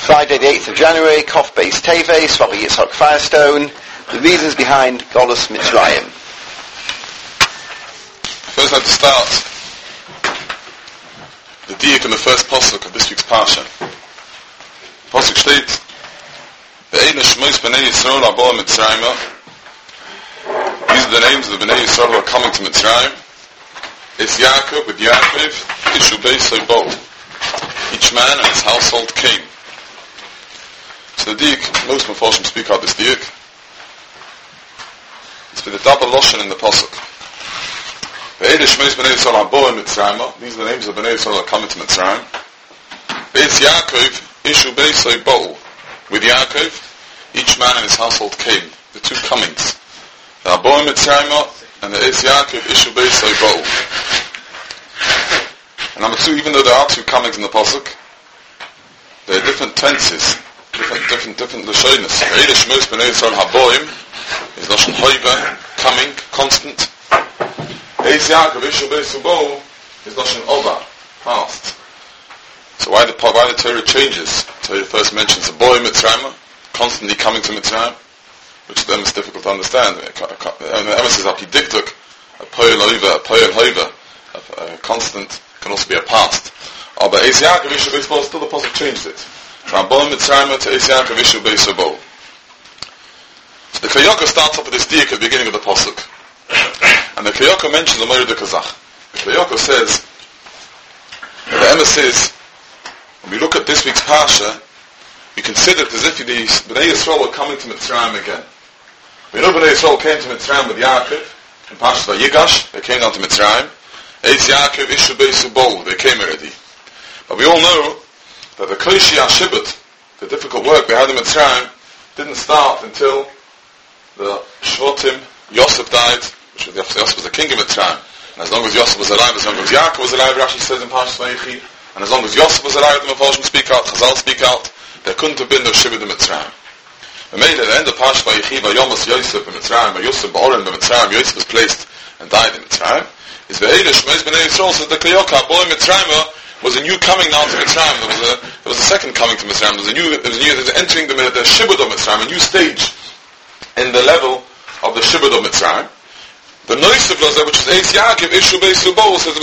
Friday the 8th of January, Kof Beis Teves, Rabbi Yitzhak Firestone, the reasons behind Golus Mitzrayim. First I'd like to start the diak in the first pasuk of this week's parsha. Pasuk steht, Ve'ein Shmois B'nei Yisrael Haba Mitzrayim. These are the names of the B'nei Yisrael who are coming to Mitzrayim. It's Yaakov with Yaakov, Ishu Beis Bo. Each man and his household came. So the diak, most Mefarshim speak out this diak. It's with a double lashon in the pasuk. These are the names of Bnei Yisrael that are coming to Mitzrayim. It's Yaakov, Ishu Beis Bo. With Yaakov, each man and his household came. The two comings. The Haba Mitzrayim and the It's Yaakov, Ishu Beis Bo. And number two, even though there are two comings in the pasuk, there are different tenses, different lashonos. Ve'ein Shmois Bnei Yisrael Haboim is lashon hoiva, coming, constant. Eis Yaakov, Ishu Beis Bo is lashon ova, past. So why the Torah changes? Torah first mentions a boy Mitzrayim, constantly coming to Mitzrayim, which to them is difficult to understand. The emphasis is diktuk, a poel ova, a poel hoiva, a constant can also be a past. But Eis Yaakov, Ishu Beis Bo, still the pasuk changes it. From boy Mitzrayim to Eis Yaakov, Ishu Beis Bo. So the Kiyoko starts off with this diak at the beginning of the pasuk. And the Kiyoko mentions the Moed Kazach. The Kiyoko says, the Emes says, when we look at this week's Parsha, we consider it as if the Bnei Yisrael were coming to Mitzrayim again. We know Bnei Yisrael came to Mitzrayim with Yaakov, in Parsha Vayigash, they came down to Mitzrayim. Eis Yaakov, Ishu Beis Bo, they came already. But we all know that the Koshi HaShibut, the difficult work they had in Mitzrayim, didn't start until the Shvatim, Yosef died, which was Yosef was the king of Mitzrayim. And as long as Yosef was alive, as long as Yaakov was alive, Rashi says in Parshas Vayechi, and as long as Yosef was alive, the Mefarshim speak out, Chazal speak out, there couldn't have been no Shibud in Mitzrayim. We made at the end of Parshas Vayechi, Vayomas Yosef in Mitzrayim, Yosef Ba'orim in Mitzrayim, Yosef was placed and died in Mitzrayim. Is Ve'ein Shmois Bnei Yisrael, says the Kiyoko, boy Mitzrayim was a new coming now to Mitzrayim. There was a second coming to Mitzrayim. There was entering the Shibud of Mitzrayim, a new stage in the level of the Shibud of Mitzrayim. The Noisef was there, which is Eis Yaakov, Ishu Beis Bo, says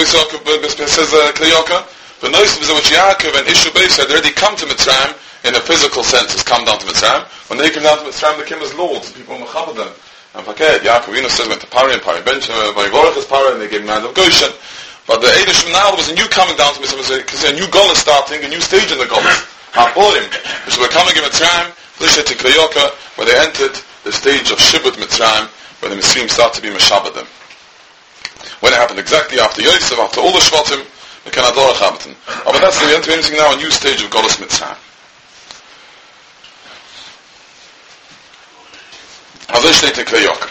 Kiyoko. The Noisef was there, which Yaakov and Ishu Beis had already come to Mitzrayim in a physical sense, has come down to Mitzrayim. When they came down to Mitzrayim, they came as lords, people mechaber them. And Paket, Yaakov, says, went to Pari and Pari Bench, Vayivorach is Pari, and they gave him land of Goshen. But the Eidish from now, there was a new coming down to Mitzrayim, because a new goal is starting, a new stage in the goal. Haborim, which were coming in Mitzrayim, Lisha to Kiyoko, where they entered the stage of Shibud Mitzrayim, where the Mitzrayim start to be Meshabed them. When it happened exactly after Yosef, after all the Shvatim, the Kanador Chabatim. But that's the entering now a new stage of Golus Mitzrayim. As I state in Kiyoko.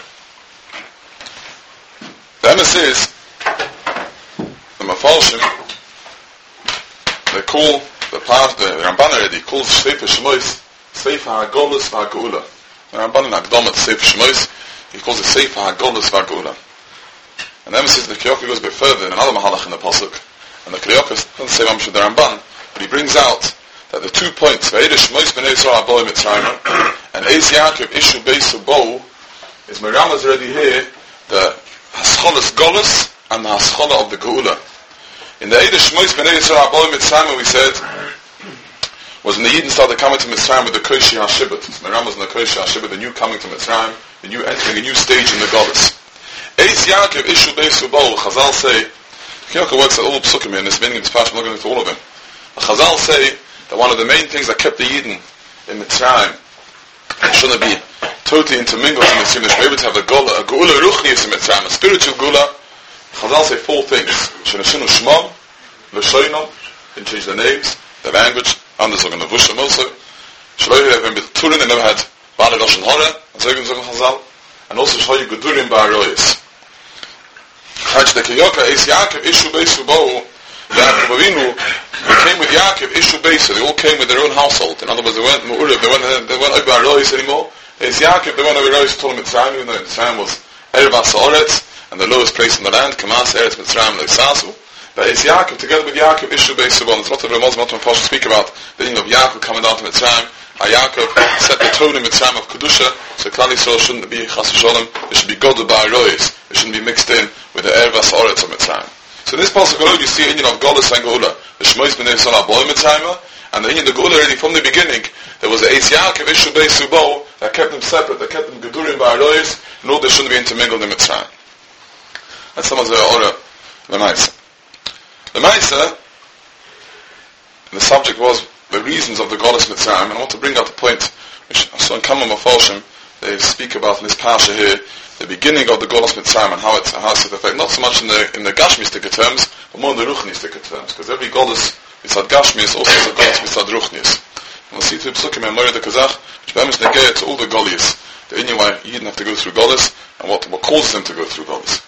The Emes is, the Mefarshim, they call the Ramban already calls Sefer Shmois Sefer HaGolus VaGeula. The Ramban in Akdomat Sefer Shmois, he calls it Sefer HaGolus VaGeula. And then says the Kiyoko goes a bit further in another Mahalach in the pasuk, and the Kiyoko doesn't say Mamshu the Ramban, but he brings out that the 2 points, Ve'ein Shmois Bnei Yisrael Haba Mitzrayim and Eis Yaakov Ishu Beis Bo, is Miriam's already here, the Hascholas Golus and the Haschola of the Geula. In the Eidish Shmois Bnei Yisrael Haba Mitzrayim, we said, was when the Yidden started coming to Mitzrayim with the Koshi HaShibut. Miriam was in the Koshi HaShibut, the new coming to Mitzrayim, the new entering a new stage in the Golus. Eis Yaakov Ishu Beis Bo, Chazal say, Kiyoko works at all the Psukim in this meaning in this passage, I'm not going into all of them. Chazal say that one of the main things that kept the Yidden in Mitzrayim, it shouldn't be totally intermingled in Mitzrayim, they should be able to have a Geula Ruchnius in Mitzrayim, a spiritual Geula. Chazal say 4 things. Shenashinu Shmam, L'shoinam, didn't change their names, their language, anders sogar Nevushim also. Shloihe have been with Turin, they never had Bale Lashon Hora, and so Chazal. And also Shoyu Gedurim Ba'aroyis. Chach the Kiyoko, Eis Yaakov, Ishu Beis Bo, Yaakov Avinu, they came with Yaakov, Ishu Beis, they all came with their own household. In other words, they weren't Mu'urib, they weren't over Ba'aroyis anymore. Eis Yaakov, they weren't over Ba'aroyis told Mitzrayim, even though Mitzrayim was Erev Ha'Sa'oretz, and the lowest place in the land, Kamas, Eretz Mitzrayim, Leisasu. But it's Yaakov, together with Yaakov, Ishu Beis Bo, and there's a lot of Ramaz, Matam Fosh speak about the thing of Yaakov coming down down to Mitzrayim, Yaakov set the tone in Mitzrayim of Kedusha, so Klal Yisrael shouldn't be Chas v'Sholem, it should be Godel Ba'arois, it shouldn't be mixed in with the Ervas Oretz of Mitzrayim. So in this passage alone you see the Indian of Golus and Geula, the Shmois B'nei Yisrael HaBoy Mitzrayim, and the Indian of Geula already from the beginning, there was a Eis Yaakov Ishu Beis Subo, that kept them separate, that kept them Gedurim Ba'arois, in order they shouldn't be intermingled in Mitzrayim. That's some of the order, Lemaisa. Lemaisa, the subject was the reasons of the Golus Mitzrayim, and I want to bring out the point which I saw in Kama Mephoshim, they speak about in this Pasha here, the beginning of the Golus Mitzrayim and how it's affected, not so much in the Gashmistic terms, but more in the Ruchnistic terms, because every Golus Mitzad Gashmi is also a Golus Mitzad Ruchnis. And we'll see through Psukim and Moria de Kazakh, which becomes negate to all the Golias, the Indian why you didn't have to go through Golus, and what causes them to go through Golus.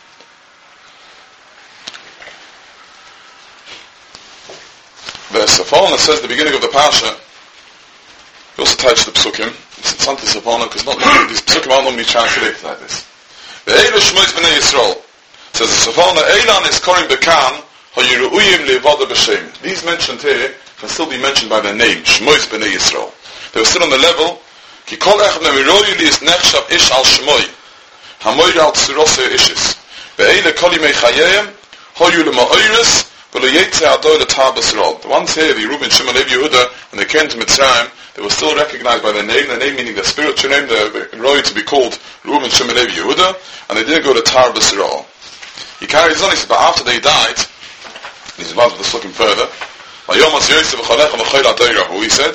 The Safon says the beginning of the Pasha, he also touched the Psukim. It's something Safon, because not these Psukim aren't normally translated like this. The Eilu Shmois B'nei Yisrael says the Safon, Eilan is Korim Bekan, HaYiru'uyim Le'vada B'Shem. These mentioned here can still be mentioned by their name, Shmois B'nei Yisrael. They were still on the level, Ki Kol Echad Memiroyu Li Is Nechshav Ish Al Shmoi, HaMoir Al Tzurose Ishis. Ve'eile Kolimei Chayeyem, Hoyu L'Ma'oiris, the ones here, the Reuben, Shimon, Levi, Yehuda, when they came to Mitzrayim, they were still recognized by their name meaning their spiritual name, they were royal to be called Reuben, Shimon, Levi, Yehuda, and they didn't go to Tar B'Sirol. He carries on, he says, but after they died, he's about to look him further, he said,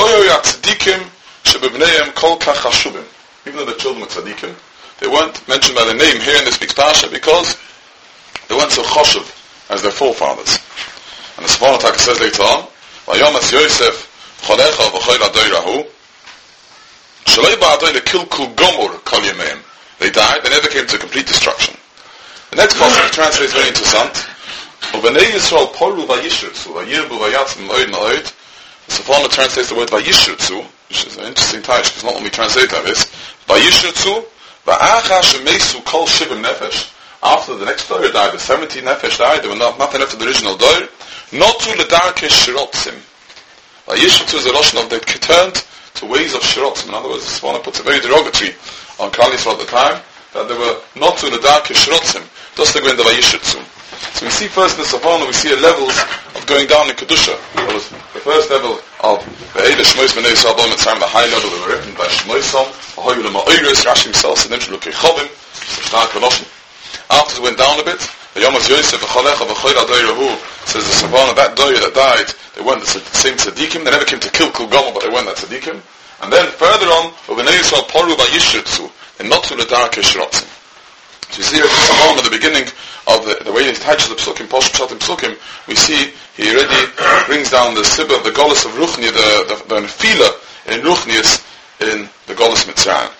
even though the children were tzaddikim, they weren't mentioned by their name here in this big Pasha because they weren't so choshev as their forefathers. And the Safon Ataka says later on, Vayomas Yosef cholecha v'choil adoirahu shalei ba'adoy lekilkul gomor kol yameim. They died, they never came to complete destruction. The next passage translates very interessant. U'bnei Yisrael poru vayishrutzu vayirbu vayatzim oid na'oid. The Safon translates the word vayishrutzu, which is an interesting taish, because not only translate like this. Vayishrutzu va'acha shemesu kol shivim nefesh. After the next Doir died, the 70 Nefesh died, there was nothing left of the original Doir. Not to Ledarke Shirotzim. Vayishutzu is a Lashon of they turned to ways of Shirotzim. In other words, this one puts a very derogatory on Klal Yisrael at the time, that they were not to Ledarke Shirotzim. Thus they go in the Vayishutzu. So we see first in the Savannah, we see levels of going down in Kedusha. There was the first level of the Eile Shmois B'nei Yisrael B'nei Mitzrayim, the high level that were written by Shmoisom, Ahoyu L'ma'oiris, Rashi himself, Sinim Shalukei Chovim, Stark Veloshim. After it went down a bit, the Yomas Yosef v'cholecha v'choil adoirahu says the Savannah, that doyer that died, they weren't the same tzaddikim, they never came to kill Gomer, but they weren't that tzaddikim. And then further on, v'bnei Yisrael poru v'yishrutzu, and not to l'darke shrotzim. So you see at the Savannah, at the beginning of the way he touches the Psukim, Posh Pshat and Psukim, we see he already brings down the Sibba of the Golus of Ruchni, the Nefila in Ruchnius in the Golus Mitzrayim.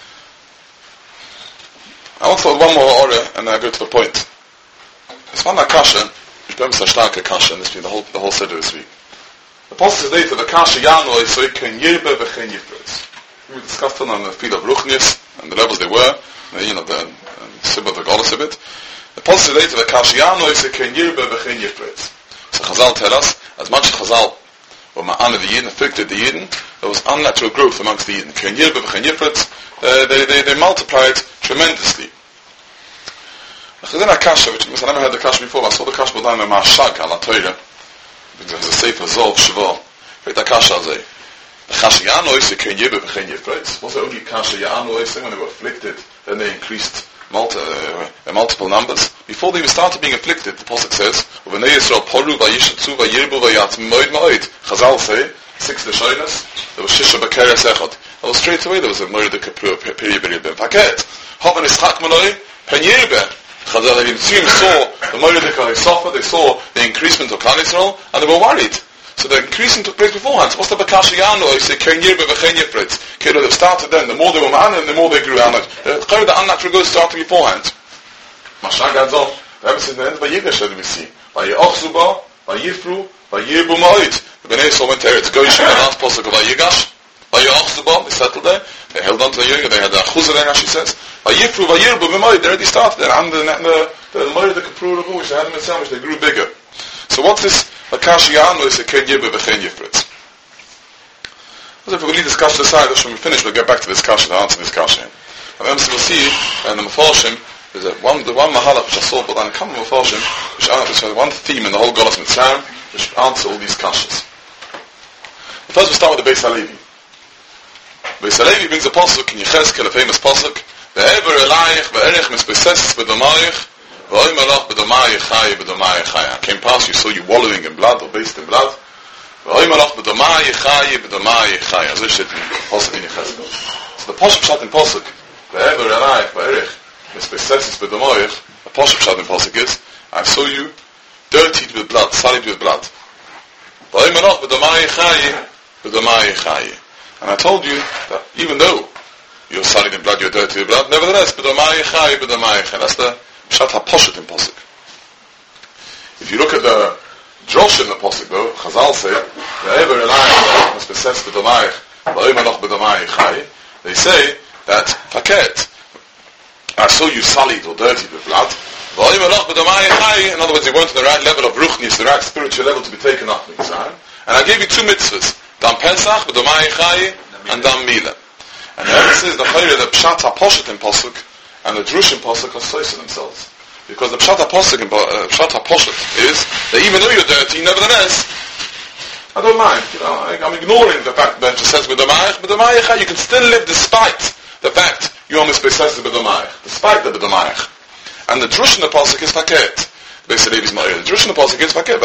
I want to put one more order and then I go to the point. It's one Akasha, which becomes a stark Akasha in this week, the whole Seder this week. The Apostle says later, the Kasha Yanoi, so it can yirbe v'chen yifritz. We discussed it on the field of Ruchnius and the levels they were, the Sibba of the Golus of it. The Apostle says later, the Kasha Yanoi, so it can yirbe v'chen yifritz. So Chazal tell us, as much as Chazal were ma'ana the Yidden, afflicted the Yidden, there was unnatural growth amongst the Yidden. Ken Yirbe v'chen yifritz, they multiplied tremendously. There's a kasha, which I never heard the kasha before, but I saw the kasha down in Mashag ala Torah, because there's a sefer Zov Shuvah. Read the kasha al Zeh. The kasha Ya'anois ken Yirbe v'chen yifritz. Was the only kasha Ya'anois when they were afflicted, then they increased multiple numbers. Before they even started being afflicted, the Pasuk says, V'nei Yisrael poru v'yishatzu v'yirbu v'yatzim moed ma'oid. Chazal say, 6 Lashonos, there was Shisha B'keres Echad. Well, straight away there was a Moed Kapru, Peribe Ben Paket. Hoven Ischak Maloi, Pen Yirbe. Chazal and Yimtzim saw the Moed Kapru, they saw the increasement of Klal Yisrael, and they were worried. So the increasing took place beforehand. So what's the Bakashi Yano? He said, Ken Yirbe V'chen Yifritz. Okay, they started then, the more they were man, and the more they grew out. The unnatural growth started beforehand. Mashag adds on, ever since the end of Yigash, we see. Vayi'ochzuba, Vayifru, Vayirbu Ma'id. The Bnei Yisrael went to Eretz Goyim, the last pasuk of Vayigash. Vayi'ochzuba, they settled there. They held on to the Yigash, they had the Achuzah there, as she says. Vayifru, Vayirbu Ma'id, they already started there. And the Moed Kapru, which they had them in which they grew bigger. So what's this? Akashi Yano is a Ken Yirbe V'chen Yifritz. So if we leave this kasha aside, when we finish, we'll get back to this kasha, to answer this kasha. And then we'll see, in the Mefarshim, there's the one mahalach which I saw, but then a couple of Mefarshim, which has one theme in the whole Golas Mitzrayim, which answer all these kashas. First we start with the Beis Halevi. Beis Halevi brings a pasuk in Yechezkel, a famous pasuk, Ve'ever elayich ve'erech misbeseses b'domayich, ve'oimelach b'domayich chayi b'domayich chaya. I came past you, saw you wallowing in blood, or based in blood, ve'oimelach b'domayich chayi b'domayich chaya. As I said in pasuk in Yechezkel. So the pasuk shot in pasuk, Ve'ever elayich ve'erech misbeseses b'domayich, the pasuk shot in pasuk is, I saw you dirtied with blood, sullied with blood. Ve'oimelach b'domayich chayi b'domayich chaya. And I told you that even though you're sullied in blood, you're dirty with blood, nevertheless, b'domayich chaya b'domayich chaya. That's the Pshat HaPoshet in Posuk. If you look at the Drosh in the Posuk though, Chazal say, Ve'ever elayich misbeses b'domayich, v'oimelach b'domayich chaya. They say that, Faket, I saw you sullied or dirty with blood, v'oimelach b'domayich chaya. In other words, you weren't on the right level of ruchnis, the right spiritual level to be taken up in Mitzrayim. And I gave you two mitzvahs, Dam Pesach, b'domayich chaya, and Dam Milah. And the emphasis is the Pshat HaPoshet in Posuk and the Drush in Posuk are sois themselves. Because the Pshat HaPoshet is that even though you're dirty, nevertheless, I don't mind. I'm ignoring the fact that it says b'domayich, you can still live despite the fact you almost beseses b'domayich, despite the b'domayich. And the Drush in the Posuk is Faket. Basically, the Drush in the Posuk is Faket.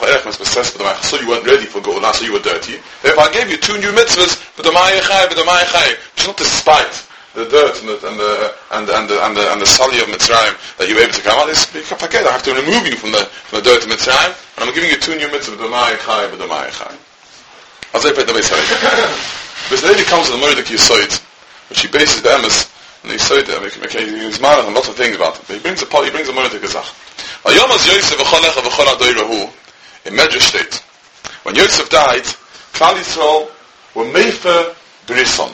So you weren't ready for Geulah, so you were dirty. Therefore, I gave you two new mitzvahs, b'domayich chaya, which is not despite the dirt and the sully of Mitzrayim that you were able to come out. It's Faket. I have to remove you from the dirt of Mitzrayim, and I'm giving you two new mitzvahs, b'domayich chaya. As I put the Beis Halevi. Beis Halevi comes to the Mordechai Yesod, which he bases the emes, and he said he's mad on lots of things about it. But he brings a Mordechai Gezach. In Medrash state, when Yosef died, Klal Yisrael were Meifer Brison.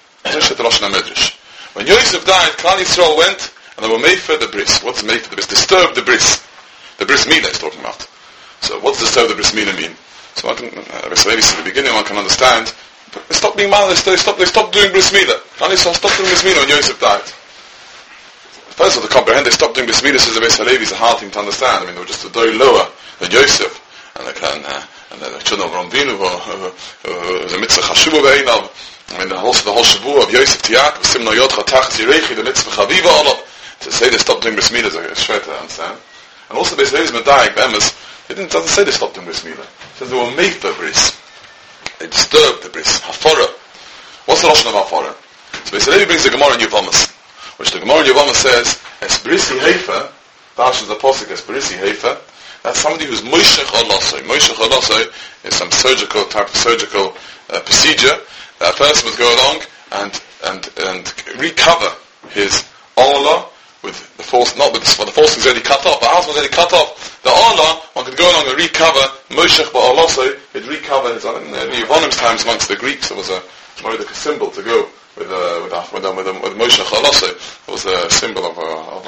When Yosef died, Klal Yisrael went and they were Meifer the Bris. What's Meifer the Bris? Disturb the Bris. The Bris Milah is talking about. So what's disturb the Bris Milah mean? So maybe at the beginning one can understand. But they stopped being Mal, they stopped doing Bris Milah. Klal Yisrael stopped doing Bris Milah when Yosef died. First of all, to comprehend, they stopped doing Bris Milah, says the Beis Halevi, is a hard thing to understand. I mean, they were just a day lower than Yosef. And the children of Ramvinu, who was a mitzvah chashuva be'einav. I mean, also the whole shavu of Yosef Tiak, Simno Yodcha Tach Zirechi, the mitzvah chaviva olav. To say they stopped doing Bris Milah is schwer to understand. And also Beis Halevi's Medayik, Be'emes, it doesn't say they stopped doing Bris Milah. It says they were made for Bris. They disturbed the Bris. Hafara. What's the Lashon of Hafara? So Beis Halevi brings the Gemara in Yevamos, which the Gemara in Yevamos says, Es Brisi Heifa, Dash is the Posuk, Es Brisi Heifa, that's somebody who's Moishech Olosoi. Moishech Olosoi is some surgical procedure that a person would go along and recover his Ola with the force, not with the force is already cut off, but after was already cut off, the Ola, one could go along and recover, Moishech Olosoi, he'd recover his, in the Yevonim's times amongst the Greeks, there was a symbol to go with Moshe Chalosei. It was a symbol of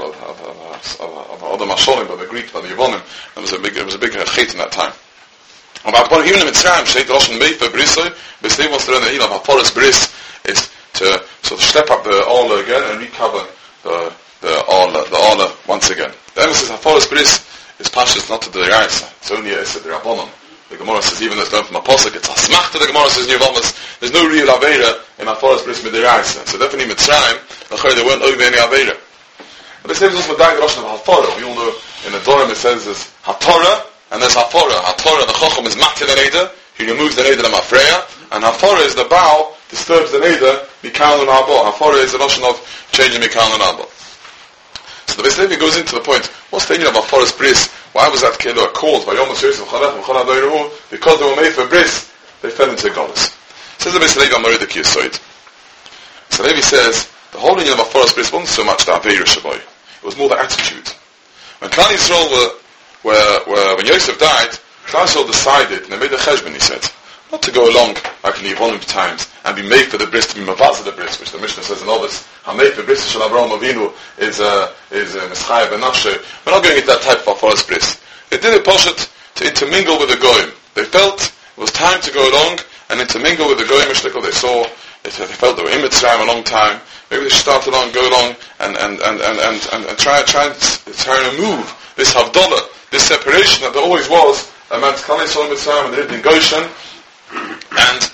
the Masholim, by the Greeks, by the Yevonim. It was a big chait in that time. About even in Mitzrayim, Sheit Rosh and Meifer Brisoi, Beislev wants to learn the Elam HaForos Bris is to sort of step up the Ola again and recover the Ola once again. The emphasis HaForos Bris is pashas not to the Raisa. It's only a Issa, the Rabbonon. The Gemara says even though it's learned from a Posuk, it's a smach to the Gemara says in Yevamos, there's no real Aveira in HaForos Bris Midiraisa. So definitely Mitzrayim, there weren't over any Aveira. But this is also Medayik Rosh of HaForah. We all know in the Dorim it says there's HaTorah and there's HaForah. HaTorah, the Chochom is Matir the Neder, he removes the Neder and Mafreya, and HaForah is the Baal, disturbs the Neder, Mikal and Abba. HaForah is the notion of changing Mikal and Abba. So the Beis Halevi goes into the point, what's the meaning of HaForos Bris? Why was that Kehillah called by Yom Yosef Chalech and Chalad Oiruhu? Because they were made for Bris, they fell into Golos. Says the Beis Halevi on Mordechai Yesod. So Halevi says, the whole meaning of HaForos Bris wasn't so much the Aveira Shaboy. It was more the attitude. When Klal Yisrael when Yosef died, Klal Yisrael decided, and they made a cheshbon, he said, not to go along like in the Yevonim times and be made for the bris, to be mavaz of the bris, which the Mishnah says in Ovis, made for bris shel Avraham Avinu is Mischai ben Nafshe. We're not going into that type of forest bris. They did it poshet to intermingle with the goyim. They felt it was time to go along and intermingle with the Goyim Shtikl. They felt they were in Mitzrayim a long time. Maybe they should start along, go along, and try and remove this Havdalah, this separation that there always was amongst Klal Yisrael and Mitzrayim, and they lived in Goshen, and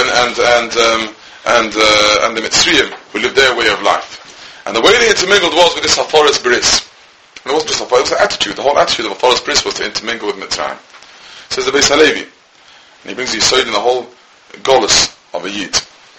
the Mitzrayim who lived their way of life. And the way they intermingled was with this Hafaras Bris. And it wasn't just Hafaras, it was the attitude. The whole attitude of Hafaras Bris was to intermingle with Mitzrayim. Says the Beis Halevi, and he brings the Yisod in the whole Golus of a Yid.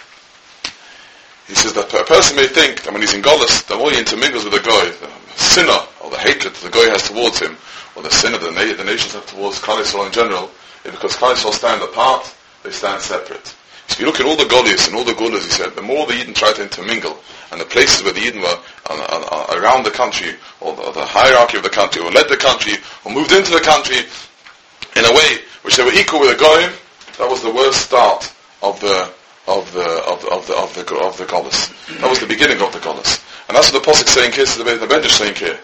He says that a person may think that when he's in Golus, the more he intermingles with the Goy, the sinner, or the hatred the Goy has towards him, or the sinner the nations have towards Klal Yisrael in general, is because Klal Yisrael stand apart, they stand separate. So if you look at all the Golis and all the Gulas, he said, the more the Yidden try to intermingle, and the places where the Yidden were around the country, or the hierarchy of the country, or led the country, or moved into the country, in a way which they were equal with the Goyim, that was the worst start of the Golis. That was the beginning of the Golis. And that's what the Pasuk saying here, the Medrash saying here.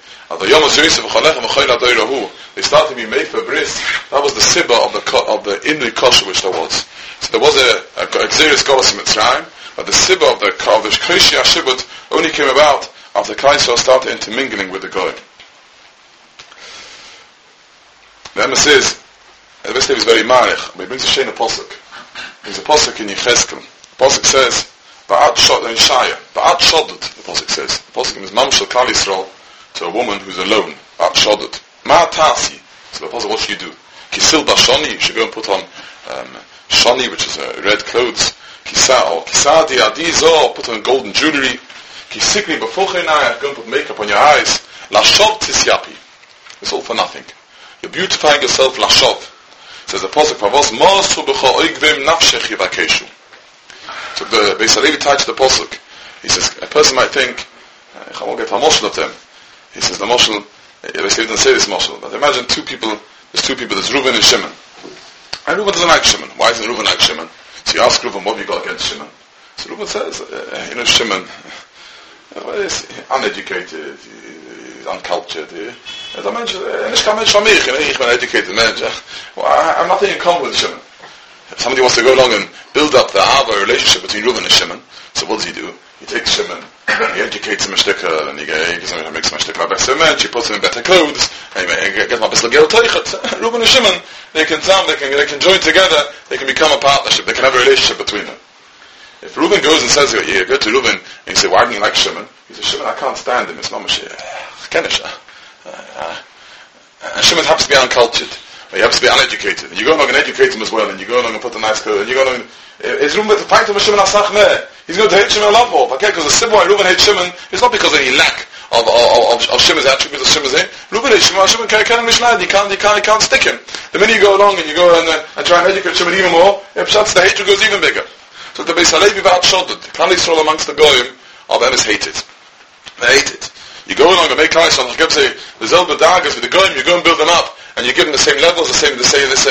They started to be made for bris. That was the sibba of the Inui Kosher which there was. So there was a Xeris Golis in Mitzrayim, but the sibba of the Koshi Ashibut only came about after Klal Yisrael started intermingling with the Goyim. The Emma says, the Best is very marich, but he brings a Shena Pasuk. There's a Pasuk in Yechezkel. The Pasuk says, Ba'at Shodot in Shaya. Ba'at Shodot, the Pasuk says. The Pasuk is Mamshel Klal Yisrael to a woman who's alone. Ba'at Shodot. Ma'atasi. So the Pasuk, what should you do? Kisil Bashoni, you should go and put on Shoni, which is red clothes. Kisadi Adizo, put on golden jewelry. Kisikli B'fuchenai, go and put makeup on your eyes. Lashov Tisyapi. It's all for nothing. You're beautifying yourself, Lashov. Says the Pasuk, Pavos Mosu B'cho Oigvim Nafshech Yivakeshu. So the Beis Halevi touched the Pasuk. He says, a person might think, I won't get a moshel of them. He says, the moshel, Beis Halevi doesn't say this moshel, but imagine there's two people, there's Reuven and Shimon. And Reuven doesn't like Shimon. Why isn't Reuven like Shimon? So you ask Reuven, what have you got against Shimon? So Reuven says, Shimon, is uneducated, he's uncultured, as a mensch, ich bin an educated man. Well, I'm nothing in common with Shimon. If somebody wants to go along and build up the Ava relationship between Reuven and Shimon, so what does he do? He takes Shimon, he educates him a shticker, and he makes him a better man, he puts him in better clothes, and he gets him a better gel teichet. Reuven and Shimon, they can join together, they can become a partnership, they can have a relationship between them. If Reuven goes and says, you go to Reuven, and you say, why don't you like Shimon? He says, Shimon, I can't stand him, it's not Mashiach. And Shimon happens to be uncultured, but he happens to be uneducated. And you go along and educate him as well, and you go along and put a nice clothes, and you go along. Is Reuven to fight him with Shimon Asach Meh? He's going to hate Shimon a lot more. Okay, because the simple why Reuven hates Shimon is not because of any lack of Shimon's attributes of Shimon's name. Reuven hates Shimon. Shimon can't mishnah. He can't stick him. The minute you go along and you go and try and educate Shimon even more, the hatred goes even bigger. So the Beis Halevi Ba'at Shodot, Klal Yisrael amongst the Goyim of them is hated. They hate it. You go along and make Klal Yisrael, like I say, the Zelba Dagas with the Goyim, you go and build them up, and you give them the same levels, the same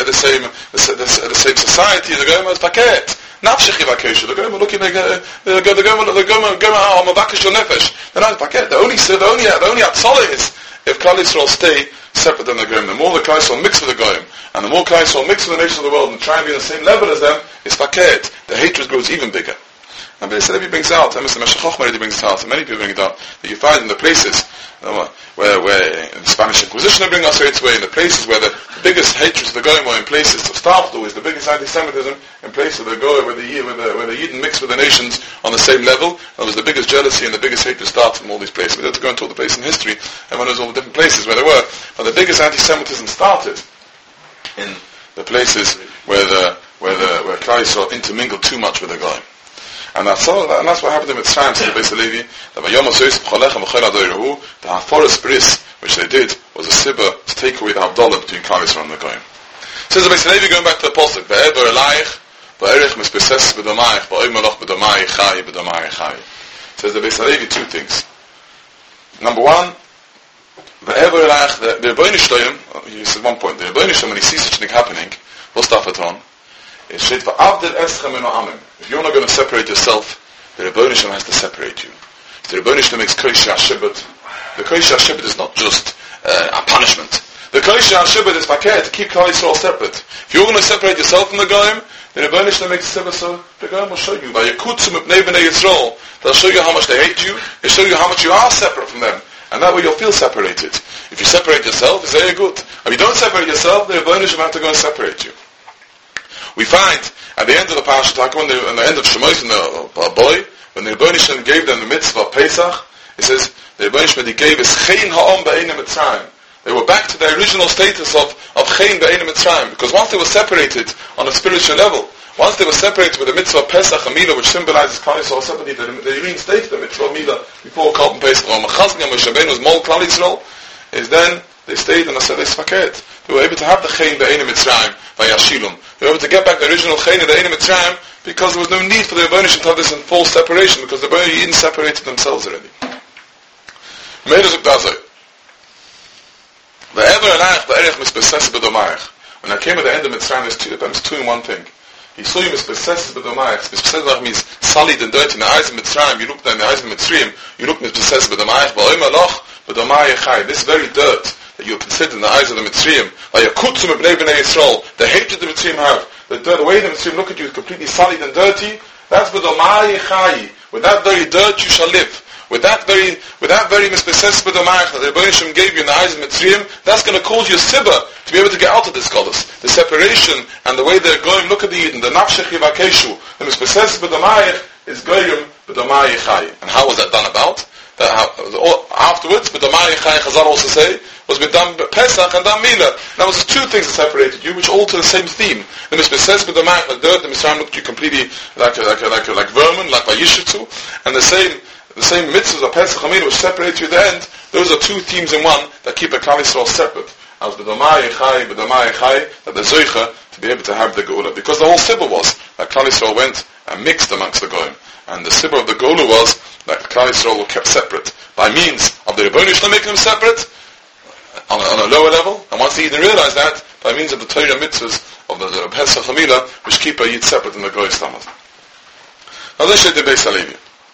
society. The Goyim is paket. Nafshech Yivakeshu. The Goyim are looking like the Goyim are Mavakesh your nefesh. They're not paket. The only Atzola is if Klal Yisrael stay separate than the Goyim. The more the Klal Yisrael mix with the Goyim, and the more Klal Yisrael mix with the nations of the world and try and be on the same level as them, it's paket. The hatred grows even bigger. And Beis Halevi brings out, and Mr. Meshach Chochmah already brings it out, and many people bring it out, that you find in the places where in the Spanish Inquisition they bring us its way, in the places where the biggest hatreds of the Goyim were in places of Stavdu, is the biggest anti-Semitism in places of the Goyim where the Yidden mix with the nations on the same level. There was the biggest jealousy and the biggest hatred started from all these places. We don't have to go into all the places in history, everyone knows all the different places where they were, but the biggest anti-Semitism started in the places where Klal Yisrael intermingled too much with the Goyim. And that's what happened in Mitzrayim, said the Beis Halevi, the Hafaras Bris, which they did, was a sibba to take away the Havdalah between Klal Yisrael and the Goyim. Says the Beis Halevi, going back to the Pasuk, Ve'ever elayich, ve'erich mispeses b'domayich, ve'oimelach b'domayich chai, b'domayich chai. Says the Beis Halevi, two things. Number one, Ve'ever elayich, the Rebbeinu Shloim, he said one point, the Rebbeinu Shloim, when he sees such a thing happening, what's that for on? It said, if you're not going to separate yourself, the Rebbeinu Shalom has to separate you. If the Rebbeinu Shalom makes Kodesh HaShibut, the Kodesh HaShibut is not just a punishment. The Kodesh HaShibut is to keep Klal Yisrael separate. If you're going to separate yourself from the Goyim, the Rebbeinu Shalom makes a so the Goyim will show you. Vayikutzum B'nei B'nei Yisrael. They'll show you how much they hate you. They'll show you how much you are separate from them. And that way you'll feel separated. If you separate yourself, it's very good. If you don't separate yourself, the Rebbeinu Shalom have to go and separate you. We find at the end of the Parashat Hakon, at the end of Shemos and the boy, when the Rebbeinu Shalom gave them the mitzvah of Pesach, it says the Rebbeinu Shalom gave us Chein Ha'om B'Eina Mitzrayim. They were back to their original status of Chein B'Eina Mitzrayim, because once they were separated on a spiritual level, once they were separated with the mitzvah of Pesach and Milah, which symbolizes Klal Yisrael separately, they reinstated the mitzvah of Milah before Korban Pesach. Or Mechazon Yom Moshe was Mol Klal Yisrael, is then they stayed in a Sedei Sfaket. They were able to have the Chein B'Eina Mitzrayim by Yashilum. They were able to get back the original Chein B'Eina Mitzrayim because there was no need for the Rebbeinu to have this in full separation, because the Rebbeinu separated themselves already. Meidus Ukdazoi. When I came at the end of Mitzrayim, there's two in one thing. He saw you misbeseses b'domayach. Misbeseses means sullied and dirty. In the eyes of Mitzrayim, you look in the eyes of Mitzrayim, you look misbeseses b'domayach. V'oim aloch b'domayachai. This very dirt that you consider in the eyes of the Mitzrayim, v'yakutzum b'nei b'nei Yisrael, the hatred the Mitzrayim have, the way the Mitzrayim look at you is completely sullied and dirty. That's b'domayachai. With that very dirt you shall live. With that very misbeseses b'domayach that the Rebbeinu Shalom gave you in the eyes of Mitzrayim, that's going to cause you a sibba to be able to get out of this galus. The separation and the way they're going, look at the Yidden, the nafshech yivakeshu, the misbeseses b'domayach is goyim b'domayachai. And how was that done about? Afterwards, b'domayachai, Chazal also say, was been done Pesach and done Milah. Now, there's two things that separated you, which all to the same theme. The misbeseses b'domayach, the dirt, the Mitzrayim looked at you completely like vermin, like vayishitzu, and the same mitzvahs of Pesach and Milah which separate you at the end. Those are two themes in one that keep a Klal Yisrael separate. As b'domayachai, that the zoicha to be able to have the Geula. Because the whole sibur was that Klal Yisrael went and mixed amongst the goyim. And the sibur of the Geula was that Klal Yisrael were kept separate by means of the Rebbeinu Shalom making them separate on a lower level. And once the Yidden realize that, by means of the Torah mitzvahs of the Pesach Hamila, which keep a Yid separate in the Goy Stamad. Now let's show the Beis Halevi.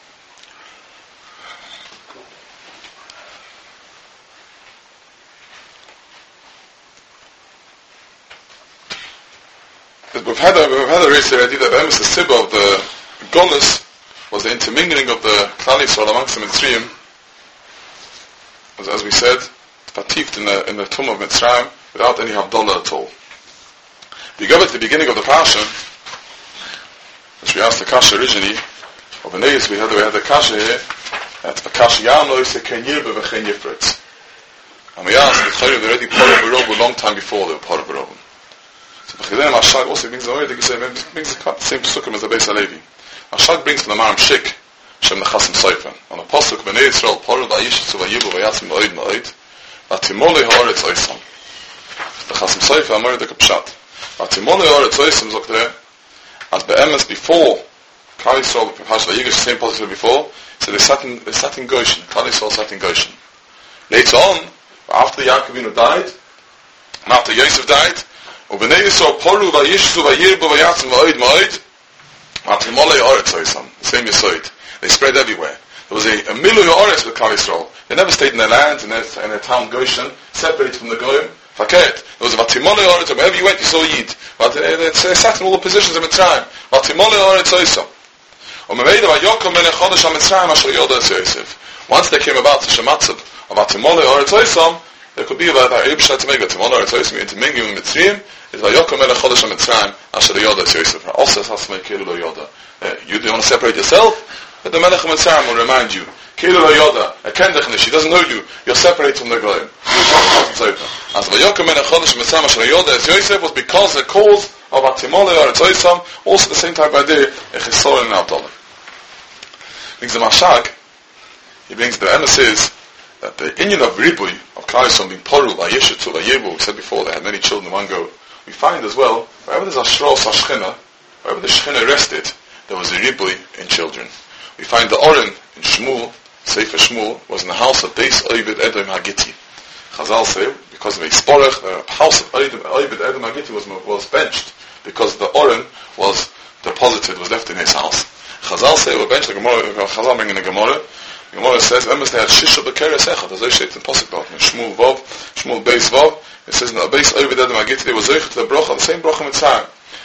We've had a race already that the sibur of the Golus was the intermingling of the Klal Yisrael amongst the Mitzrayim, as we said, patifed in the tomb of Mitzrayim without any Havdalah at all. We go back to the beginning of the Pasha, which we asked the Kasha originally, of Aeneas we had the Kasha here, at the Kasha Yam Lo Yiseh Ken Yirbe V'Chen Yifretz. And we asked, the Chayrim were already part of Berob a long time before they were part of Berob. So B'chidei Mashag also brings the way, they say, brings the same Psukim as the Beis Halevi. Mashag brings from the Maram Shik, Shem Nechasim Soifen. On the Pasuk, B'nei Yisrael, Porul V'Yishitzu V'Yibu V'Yatzim V'Oid V'Oid, V'Timolei Ha'oretz Oisam. The Chasim Soifen, Amor Yedek Pshat. V'Timolei Ha'oretz Oisam, sagt as be'emes before, Klal Yisrael, Parshat Vayigash, same positive before, so they sat in Goshen. Klal Yisrael sat in Goshen. Later on, after Yaakov died, and after Yosef died, U'b'nei Yisrael Poru V'Yishitzu V'Yirbu V'Yatzim V'Oid V'Oid, V'Timolei Ha'oretz Oisam. The same Yisoid. They spread everywhere. There was a Milui Ha'oretz with Klal Yisrael. They never stayed in their land, in their town Goshen, separated from the Goyim. Faket. There was a Vatimolei Ha'oretz, wherever you went you saw Yid. But they sat in all the positions of Mitzrayim. Vatimolei Ha'oretz Oisam. Once they came about to Shematzib of Vatimolei Ha'oretz Oisam, there could be about that Eibshah to make Vatimolei Ha'oretz Oisam intermingling with Mitzrayim, is Vayokom Melech Chodesh HaMitzrayim Asher Yoda Es Yosef. Also has to make Kilu Lo Yoda. You want to separate yourself? But the Melech HaMitzrayim will remind you, Kilu Lo Yoda, a Kendechnish, he doesn't know you, you're separated from the Goyim. As Vayokom Melech Chodesh HaMitzrayim Asher Yoda Es Yosef was because the cause of Vatimolei Ha'oretz Oisam, also the same type of idea, a Chesor and Abdullah. Brings the Mashag, he brings the emissaries, that the Inyan of Ribui, of Klal Yisrael being Poru, Vayishitzu, Vayibu, we said before, they had many children in one go. We find as well, wherever there's a Shro Sashchina, wherever the Shechina rested, there was a Ribui in children. We find the Oren in Shmuel, Sefer Shmuel, was in the house of Beis Oibed Edom Hagiti. Chazal say, because of a Sporach, the house of Oibed Edom Hagiti was benched, because the Oren was deposited, was left in his house. Chazal say, we benched the Gemara, Chazal bringing the Gemara, the Gemara says, they had Shisha B'keres Echad, as I say it's in Pasuk Bav, in Shmuel Vav, Shmuel Beis Vav, it says in the Beis Oibed Edom Hagiti, they were Zeicha to the Brocha, the same Brocha Mitzrayim.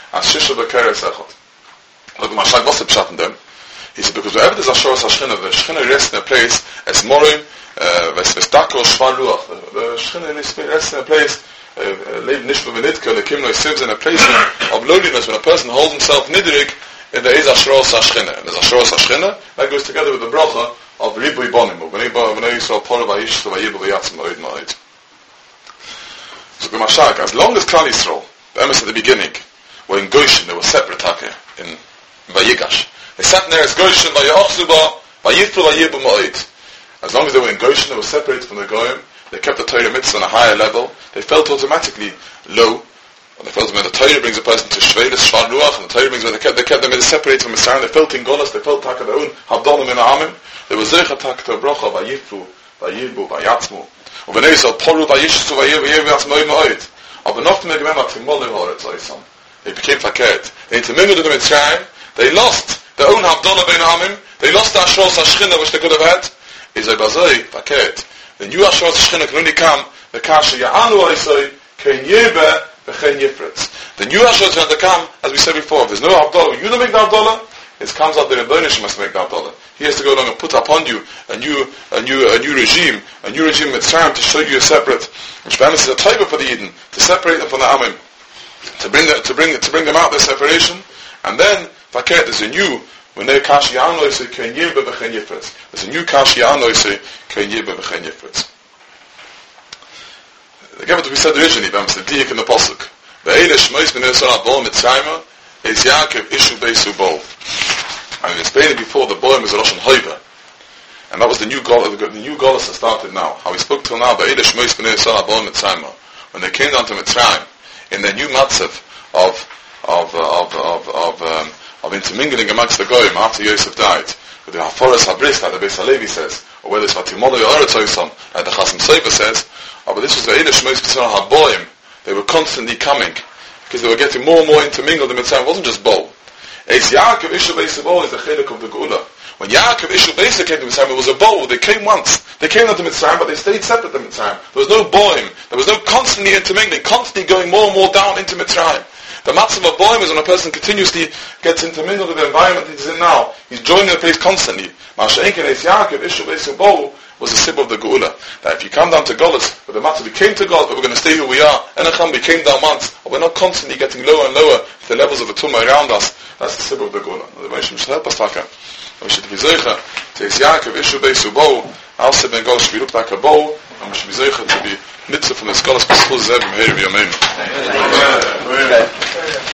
as Shisha Bekeres Echot. Look, Mashak, what's the pshat in them? He said, because wherever there's a Shoros HaShechina, the Shechina rests in a place as Morim, Vestako, Shvar Ruach. The Shechina rests in a place, Leib Nishma V'Nidka, the Kimno lives in a place of lowliness when a person holds himself nidrik, and there is a Shoros HaShechina. And there's a Shoros HaShechina, that goes together with the bracha of Ribui Bonim, B'nei Yisrael Pora V'Yish V'Yibu V'Yatzim Oid Ma'id. So the Mashak, as long as Klal Yisrael, the emes at the beginning, were in Goshen, they were separate Taka, in Vayigash. They sat there as Goshen, Vayachzuba, Vayitru Vayibu Ma'id. As long as they were in Goshen, they were separated from the Goyim, they kept the Torah mitzvah on a higher level, they felt automatically low, and they felt when the Torah brings a person to Shvelis, Shvar Ruach, and the Torah brings when they kept them separated from Israel, they felt in Golas, they felt Taka their own, Havdalim in Amim, they were Zecha Taka to Bracha, Vayitru, Vayibu, Vayatzmu, and when they said, Poru Vayishtu, Vayibu, Vayatzmu, Ma'id. Aber noch mehr gemein hat Timolin Horetz Oisam. They became fakert. They intermingled with the Mitzrayim. They lost their own Havdalah Ben Amim. They lost the Ashros HaShechina which they could have had. Is a bazoi fakert. The new Ashros HaShechina can only come the Kasha Ya'anu Oisoi Kein Yebe V'chein Yifritz. The new Ashros HaShechina come, as we said before, if there's no Havdalah, you don't make the Havdalah, it comes out the Rebbeinu must make the Havdalah. He has to go along and put upon you a new regime Mitzrayim to show you a separate. Which is a type for the Eden, to separate them from the Amim, to bring them out their separation, and then Faket there's a new when they Kashi Anoi say Kein Yibbe V'chein Yifritz. There's a new Kashi Anoi say Kein Yibbe V'chein Yifritz. Again, what we said originally, but the Diak in the Pasuk. Ve'ele Shmois B'nei Yisrael Bol Mitzrayim is Yaakov Ishu Beisu Bol. I mean, explained before the Boim is Rosh Hoiva. And that was the new Golas that started now. How we spoke till now, when they came down to Mitzrayim, in their new matzav of intermingling amongst the Goyim after Yosef died, with the Haforas Habris, like the Beis HaLevi says, or whether it's Vatimolo Yoretz Oisam, like the Chasam Sofer says, but this was the Eidish Moshe B'Tzimah HaBoim. They were constantly coming, because they were getting more and more intermingled in Mitzrayim. It wasn't just Bo. It's Yaakov Ishu Beis Bo is the Chiluk of the Geula. When Yaakov Ishu Beis came to Mitzrayim, it was a bowl. They came once. They came down to Mitzrayim, but they stayed separate to Mitzrayim. There was no boim. There was no constantly intermingling, constantly going more and more down into Mitzrayim. The matzav of boim is when a person continuously gets intermingled with the environment he's in now. He's joining the place constantly. Ma'ashe'enken es Yaakov Ishu Beis bowl was the sib of the Geula. That if you come down to Golas, but the matzav we came to God, but we're going to stay who we are. Enacham, we came down once, but we're not constantly getting lower and lower to the levels of the tumah around us. That's the sib of the Geula. The Moshe should help us taka. We should be zeicha to his Yaakov Ishu Beisu Bo, also ben Gol Shvirut like a bow, and we should be zeicha to be mitzvah from the scholars Pesachul Zeb Meir V'Yamein.